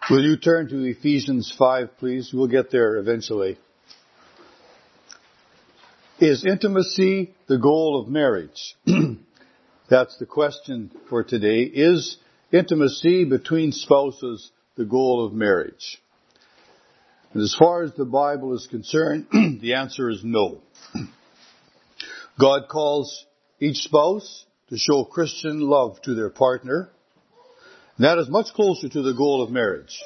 Will you turn to Ephesians 5, please? We'll get there eventually. Is intimacy the goal of marriage? That's the question for today. Is intimacy between spouses the goal of marriage? And as far as the Bible is concerned, the answer is no. God calls each spouse to show Christian love to their partner. And that is much closer to the goal of marriage.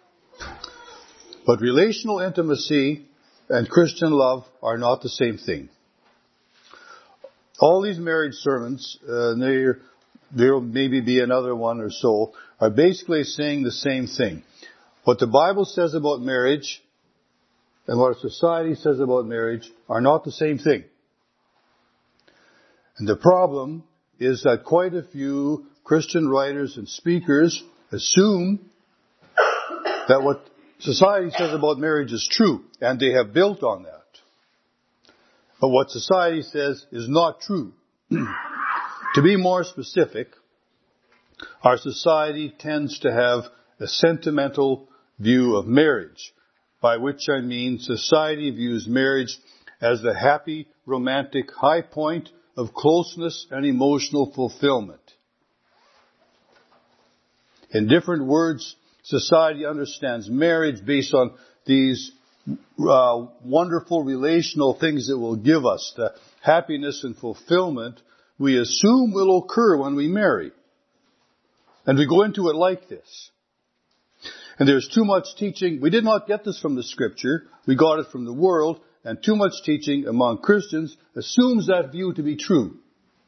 But relational intimacy and Christian love are not the same thing. All these marriage sermons, there will maybe be another one or so, are basically saying the same thing. What the Bible says about marriage and what society says about marriage are not the same thing. And the problem is that quite a few Christian writers and speakers assume that what society says about marriage is true, and they have built on that. But what society says is not true. To be more specific, our society tends to have a sentimental view of marriage, by which I mean society views marriage as the happy, romantic high point of closeness and emotional fulfillment. In different words, society understands marriage based on these wonderful relational things it will give us, the happiness and fulfillment we assume will occur when we marry. And we go into it like this. And there's too much teaching. We did not get this from the Scripture. We got it from the world. And too much teaching among Christians assumes that view to be true.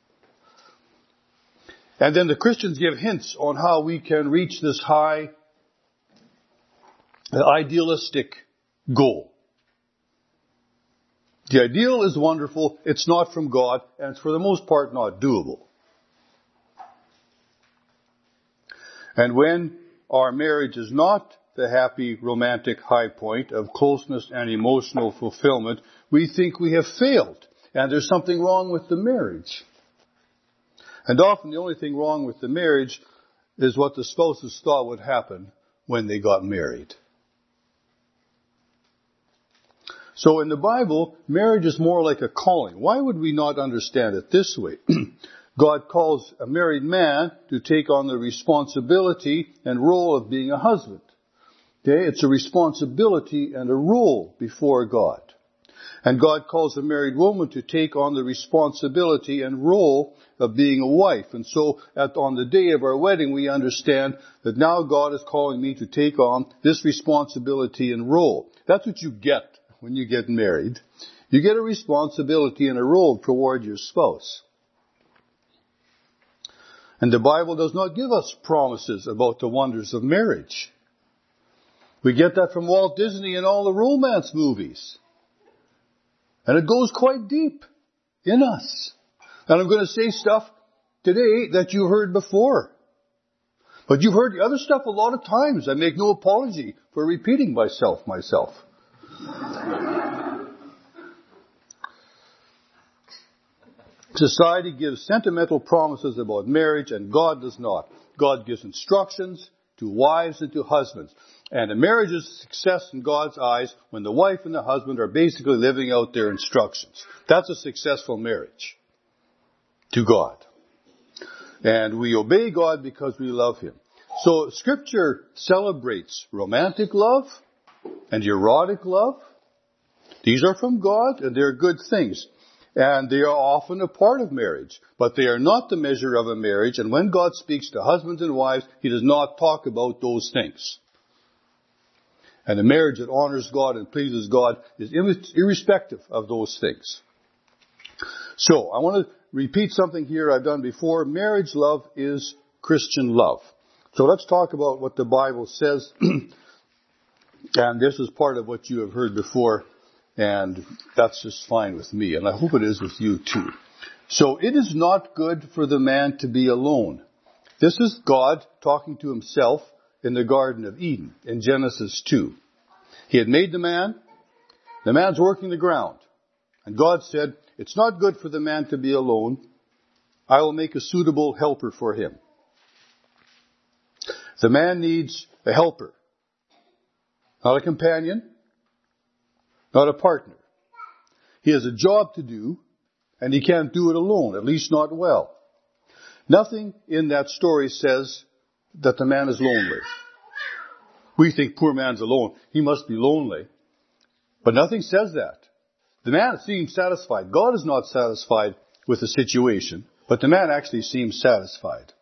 And then the Christians give hints on how we can reach this high, idealistic goal. The ideal is wonderful. It's not from God, and it's for the most part not doable. And when our marriage is not the happy, romantic high point of closeness and emotional fulfillment, we think we have failed, and there's something wrong with the marriage. And often the only thing wrong with the marriage is what the spouses thought would happen when they got married. So in the Bible, marriage is more like a calling. Why would we not understand it this way? God calls a married man to take on the responsibility and role of being a husband. Okay? It's a responsibility and a role before God. And God calls a married woman to take on the responsibility and role of being a wife. And so on the day of our wedding, we understand that now God is calling me to take on this responsibility and role. That's what you get when you get married. You get a responsibility and a role toward your spouse. And the Bible does not give us promises about the wonders of marriage. We get that from Walt Disney and all the romance movies. And it goes quite deep in us. And I'm going to say stuff today that you heard before. But you've heard the other stuff a lot of times. I make no apology for repeating myself. Society gives sentimental promises about marriage, and God does not. God gives instructions to wives and to husbands. And a marriage is a success in God's eyes when the wife and the husband are basically living out their instructions. That's a successful marriage to God. And we obey God because we love Him. So Scripture celebrates romantic love and erotic love. These are from God, and they're good things. And they are often a part of marriage. But they are not the measure of a marriage. And when God speaks to husbands and wives, He does not talk about those things. And a marriage that honors God and pleases God is irrespective of those things. So, I want to repeat something here I've done before. Marriage love is Christian love. So let's talk about what the Bible says. And this is part of what you have heard before. And that's just fine with me. And I hope it is with you too. So, it is not good for the man to be alone. This is God talking to Himself in the Garden of Eden in Genesis 2. He had made the man. The man's working the ground. And God said, it's not good for the man to be alone. I will make a suitable helper for him. The man needs a helper. Not a companion, not a partner. He has a job to do, and he can't do it alone, at least not well. Nothing in that story says that the man is lonely. We think poor man's alone. He must be lonely. But nothing says that. The man seems satisfied. God is not satisfied with the situation, but the man actually seems satisfied.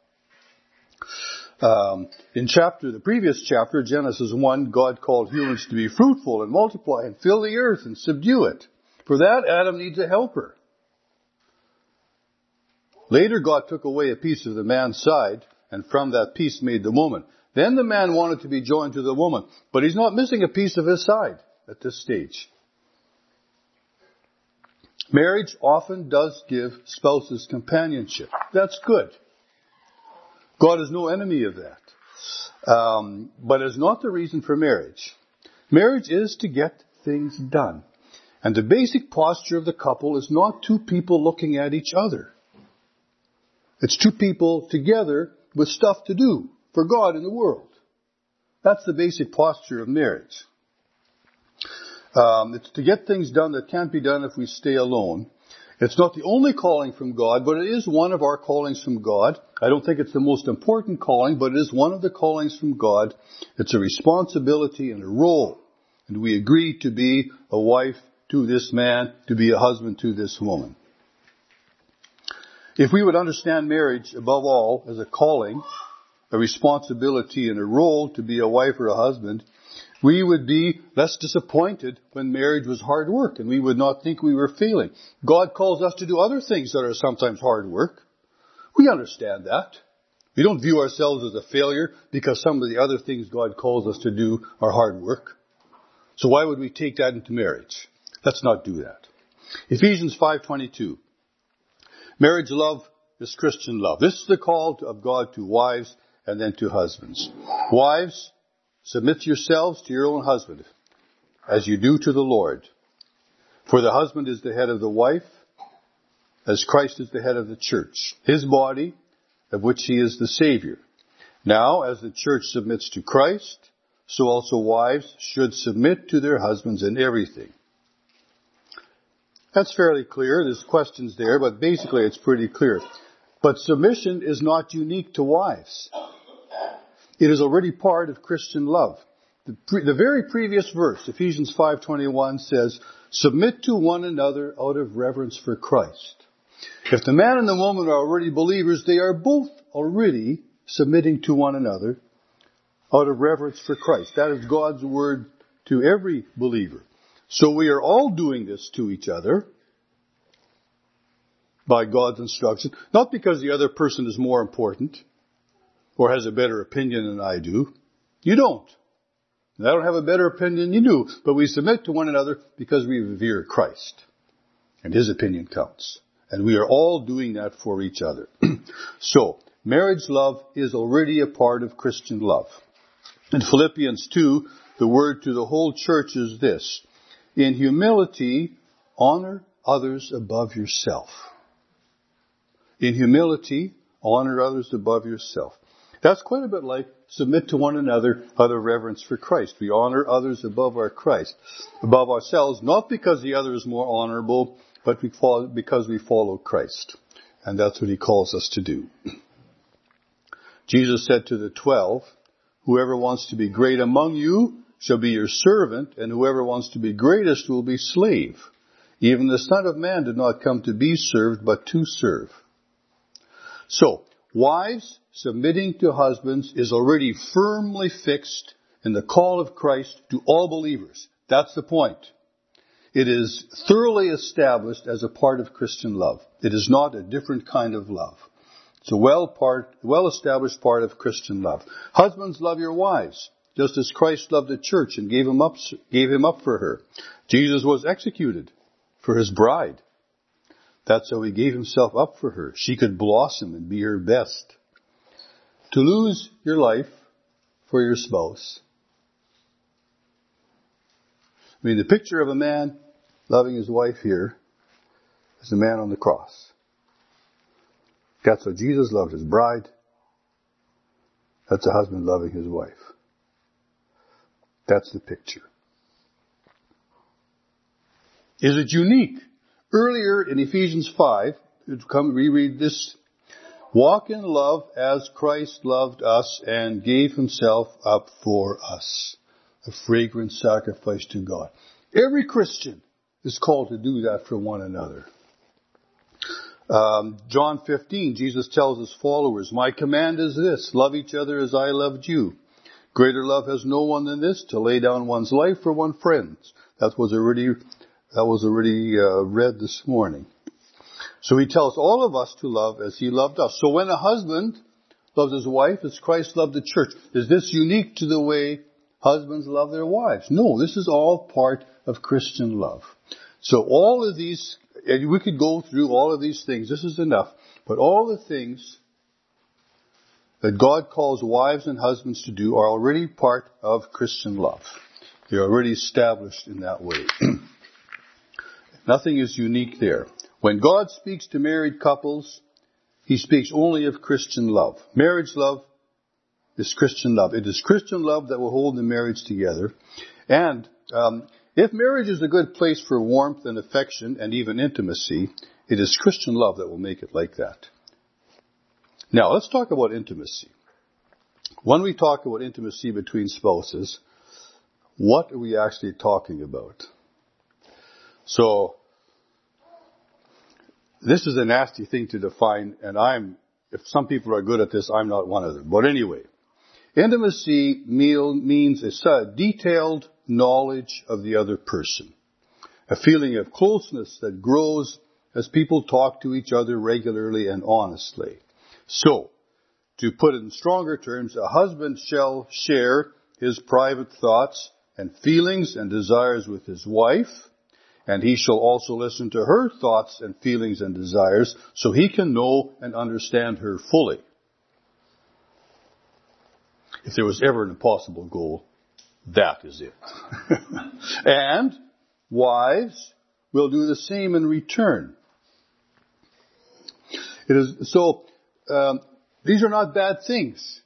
In the previous chapter, Genesis 1, God called humans to be fruitful and multiply and fill the earth and subdue it. For that, Adam needs a helper. Later, God took away a piece of the man's side, and from that piece made the woman. Then the man wanted to be joined to the woman, but he's not missing a piece of his side at this stage. Marriage often does give spouses companionship. That's good. God is no enemy of that. But it's not the reason for marriage. Marriage is to get things done. And the basic posture of the couple is not two people looking at each other. It's two people together with stuff to do for God in the world. That's the basic posture of marriage. It's to get things done that can't be done if we stay alone. It's not the only calling from God, but it is one of our callings from God. I don't think it's the most important calling, but it is one of the callings from God. It's a responsibility and a role. And we agree to be a wife to this man, to be a husband to this woman. If we would understand marriage above all as a calling, a responsibility and a role to be a wife or a husband, we would be less disappointed when marriage was hard work, and we would not think we were failing. God calls us to do other things that are sometimes hard work. We understand that. We don't view ourselves as a failure because some of the other things God calls us to do are hard work. So why would we take that into marriage? Let's not do that. Ephesians 5:22. Marriage love is Christian love. This is the call of God to wives and then to husbands. Wives, submit yourselves to your own husband, as you do to the Lord. For the husband is the head of the wife, as Christ is the head of the church, his body, of which he is the Savior. Now, as the church submits to Christ, so also wives should submit to their husbands in everything. That's fairly clear. There's questions there, but basically it's pretty clear. But submission is not unique to wives. It is already part of Christian love. The very previous verse, Ephesians 5:21, says, submit to one another out of reverence for Christ. If the man and the woman are already believers, they are both already submitting to one another out of reverence for Christ. That is God's word to every believer. So we are all doing this to each other by God's instruction, not because the other person is more important or has a better opinion than I do. You don't. And I don't have a better opinion than you do. But we submit to one another because we revere Christ. And his opinion counts. And we are all doing that for each other. So, marriage love is already a part of Christian love. In Philippians 2, the word to the whole church is this: in humility, honor others above yourself. In humility, honor others above yourself. That's quite a bit like submit to one another out of reverence for Christ. We honor others above ourselves, not because the other is more honorable, but because we follow Christ. And that's what he calls us to do. Jesus said to the 12, whoever wants to be great among you shall be your servant, and whoever wants to be greatest will be slave. Even the Son of Man did not come to be served, but to serve. So, wives submitting to husbands is already firmly fixed in the call of Christ to all believers. That's the point. It is thoroughly established as a part of Christian love. It is not a different kind of love. It's a well-established part of Christian love. Husbands, love your wives, just as Christ loved the church and gave him up for her. Jesus was executed for his bride. That's how he gave himself up for her. She could blossom and be her best. To lose your life for your spouse. I mean, the picture of a man loving his wife here is the man on the cross. That's how Jesus loved his bride. That's a husband loving his wife. That's the picture. Is it unique? Earlier in Ephesians 5, come reread this. Walk in love as Christ loved us and gave himself up for us. A fragrant sacrifice to God. Every Christian is called to do that for one another. John 15, Jesus tells his followers, my command is this, love each other as I loved you. Greater love has no one than this, to lay down one's life for one's friends. That was already read this morning. So he tells all of us to love as he loved us. So when a husband loves his wife as Christ loved the church, is this unique to the way husbands love their wives? No, this is all part of Christian love. So all of these, and we could go through all of these things, this is enough, but all the things that God calls wives and husbands to do are already part of Christian love. They're already established in that way. Nothing is unique there. When God speaks to married couples, he speaks only of Christian love. Marriage love is Christian love. It is Christian love that will hold the marriage together. And if marriage is a good place for warmth and affection and even intimacy, it is Christian love that will make it like that. Now, let's talk about intimacy. When we talk about intimacy between spouses, what are we actually talking about? So, this is a nasty thing to define, and if some people are good at this, I'm not one of them. But anyway, intimacy means a detailed knowledge of the other person. A feeling of closeness that grows as people talk to each other regularly and honestly. So, to put it in stronger terms, a husband shall share his private thoughts and feelings and desires with his wife, and he shall also listen to her thoughts and feelings and desires so he can know and understand her fully. If there was ever an impossible goal, that is it. And wives will do the same in return. These are not bad things.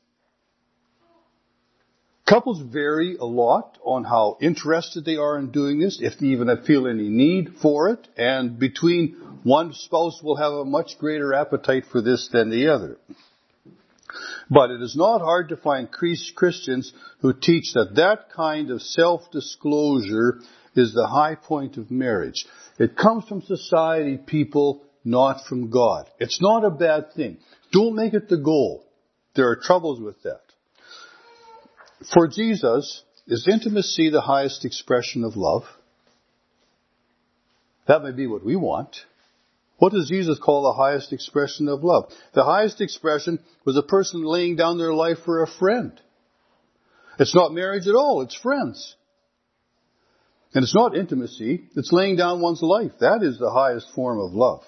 Couples vary a lot on how interested they are in doing this, if they even feel any need for it, and between one spouse will have a much greater appetite for this than the other. But it is not hard to find Christians who teach that kind of self-disclosure is the high point of marriage. It comes from society, people, not from God. It's not a bad thing. Don't make it the goal. There are troubles with that. For Jesus, is intimacy the highest expression of love? That may be what we want. What does Jesus call the highest expression of love? The highest expression was a person laying down their life for a friend. It's not marriage at all, it's friends. And it's not intimacy, it's laying down one's life. That is the highest form of love.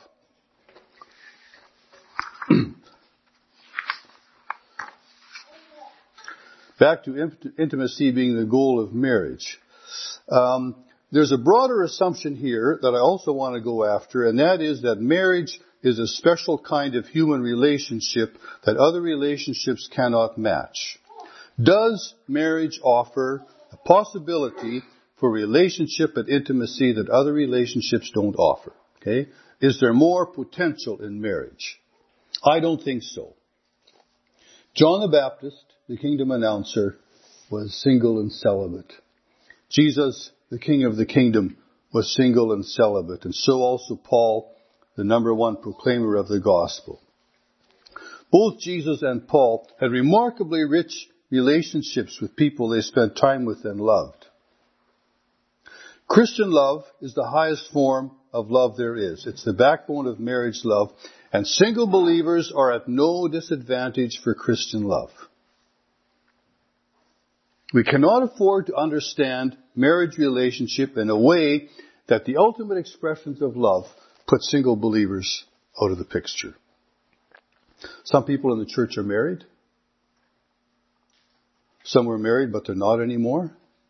Back to intimacy being the goal of marriage. There's a broader assumption here that I also want to go after, and that is that marriage is a special kind of human relationship that other relationships cannot match. Does marriage offer a possibility for relationship and intimacy that other relationships don't offer? Okay? Is there more potential in marriage? I don't think so. John the Baptist, the kingdom announcer, was single and celibate. Jesus, the King of the kingdom, was single and celibate. And so also Paul, the number one proclaimer of the gospel. Both Jesus and Paul had remarkably rich relationships with people they spent time with and loved. Christian love is the highest form of love there is. It's the backbone of marriage love. And single believers are at no disadvantage for Christian love. We cannot afford to understand marriage relationship in a way that the ultimate expressions of love put single believers out of the picture. Some people in the church are married. Some were married, but they're not anymore.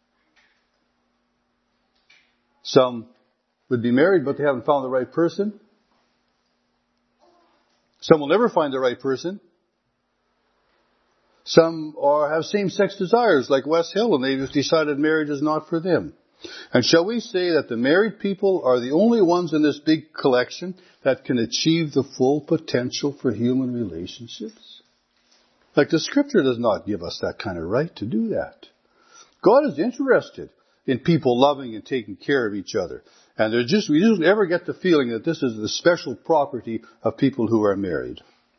Some would be married, but they haven't found the right person. Some will never find the right person. Some have same-sex desires, like West Hill, and they've decided marriage is not for them. And shall we say that the married people are the only ones in this big collection that can achieve the full potential for human relationships? Like, the Scripture does not give us that kind of right to do that. God is interested in people loving and taking care of each other. And we don't ever get the feeling that this is the special property of people who are married.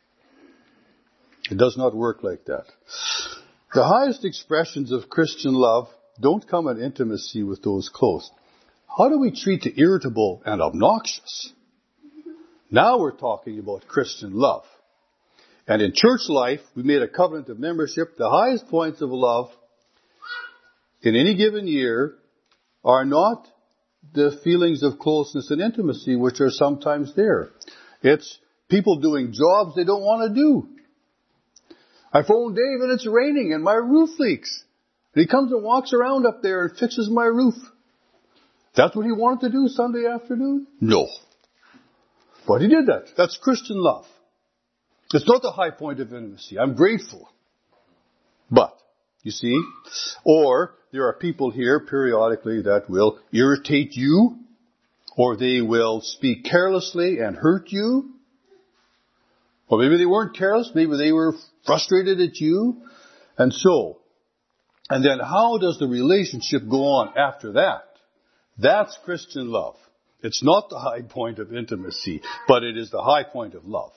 It does not work like that. The highest expressions of Christian love don't come in intimacy with those close. How do we treat the irritable and obnoxious? Now we're talking about Christian love. And in church life, we made a covenant of membership. The highest points of love in any given year are not the feelings of closeness and intimacy, which are sometimes there. It's people doing jobs they don't want to do. I phoned Dave and it's raining and my roof leaks. And he comes and walks around up there and fixes my roof. That's what he wanted to do Sunday afternoon? No. But he did that. That's Christian love. It's not the high point of intimacy. I'm grateful. But, you see, or there are people here periodically that will irritate you, or they will speak carelessly and hurt you. Or maybe they weren't careless, maybe they were frustrated at you. And then how does the relationship go on after that? That's Christian love. It's not the high point of intimacy, but it is the high point of love.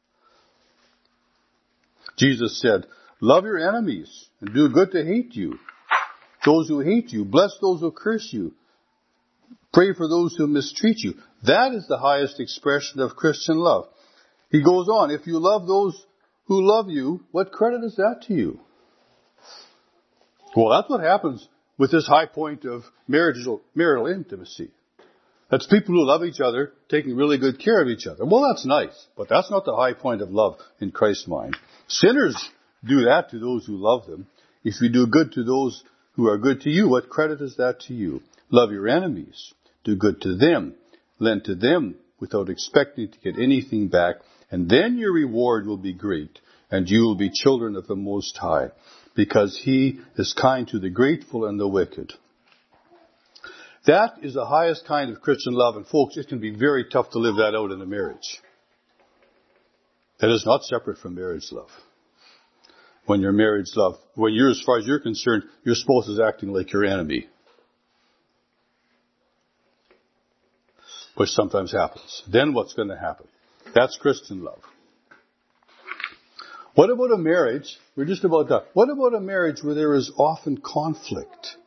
Jesus said, love your enemies and do good to hate you. Those who hate you, bless those who curse you. Pray for those who mistreat you. That is the highest expression of Christian love. He goes on, if you love those who love you, what credit is that to you? Well, that's what happens with this high point of marital intimacy. That's people who love each other, taking really good care of each other. Well, that's nice, but that's not the high point of love in Christ's mind. Sinners do that to those who love them. If you do good to those who are good to you, what credit is that to you? Love your enemies. Do good to them. Lend to them without expecting to get anything back. And then your reward will be great, and you will be children of the Most High, because He is kind to the grateful and the wicked. That is the highest kind of Christian love, and folks, it can be very tough to live that out in a marriage. That is not separate from marriage love. When your marriage love, as far as you're concerned, your spouse is acting like your enemy. Which sometimes happens. Then what's going to happen? That's Christian love. What about a marriage? We're just about done. What about a marriage where there is often conflict?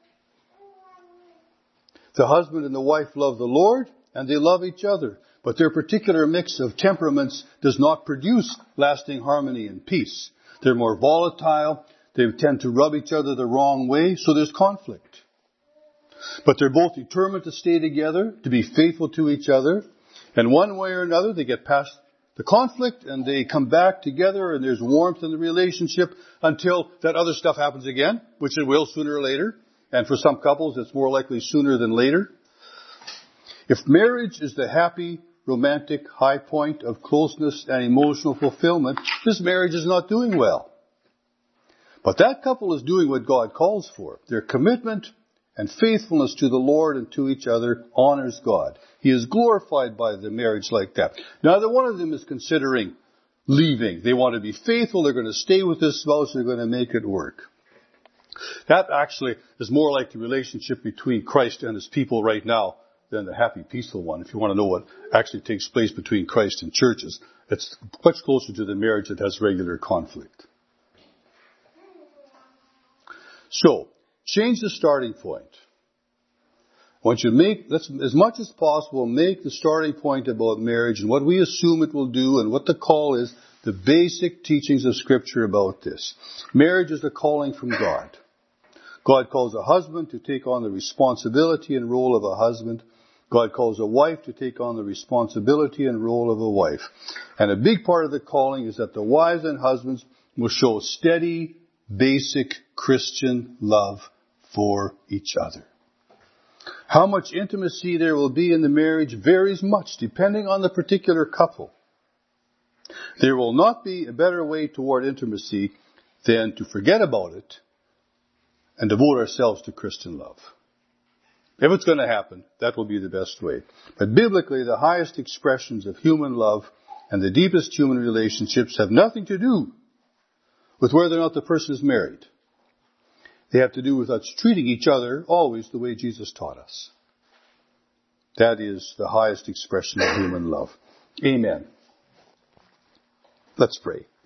The husband and the wife love the Lord and they love each other, but their particular mix of temperaments does not produce lasting harmony and peace. They're more volatile. They tend to rub each other the wrong way, so there's conflict. But they're both determined to stay together, to be faithful to each other. And one way or another, they get past the conflict and they come back together and there's warmth in the relationship until that other stuff happens again, which it will sooner or later. And for some couples, it's more likely sooner than later. If marriage is the happy, romantic high point of closeness and emotional fulfillment, this marriage is not doing well. But that couple is doing what God calls for. Their commitment and faithfulness to the Lord and to each other honors God. He is glorified by the marriage like that. Neither one of them is considering leaving. They want to be faithful. They're going to stay with this spouse. They're going to make it work. That actually is more like the relationship between Christ and His people right now than the happy, peaceful one. If you want to know what actually takes place between Christ and churches, it's much closer to the marriage that has regular conflict. So, change the starting point. Once you let's, as much as possible, make the starting point about marriage and what we assume it will do and what the call is, the basic teachings of Scripture about this. Marriage is a calling from God. God calls a husband to take on the responsibility and role of a husband. God calls a wife to take on the responsibility and role of a wife. And a big part of the calling is that the wives and husbands will show steady, basic Christian love for each other. How much intimacy there will be in the marriage varies much depending on the particular couple. There will not be a better way toward intimacy than to forget about it and devote ourselves to Christian love. If it's going to happen, that will be the best way. But biblically, the highest expressions of human love and the deepest human relationships have nothing to do with whether or not the person is married. They have to do with us treating each other always the way Jesus taught us. That is the highest expression of human love. Amen. Let's pray.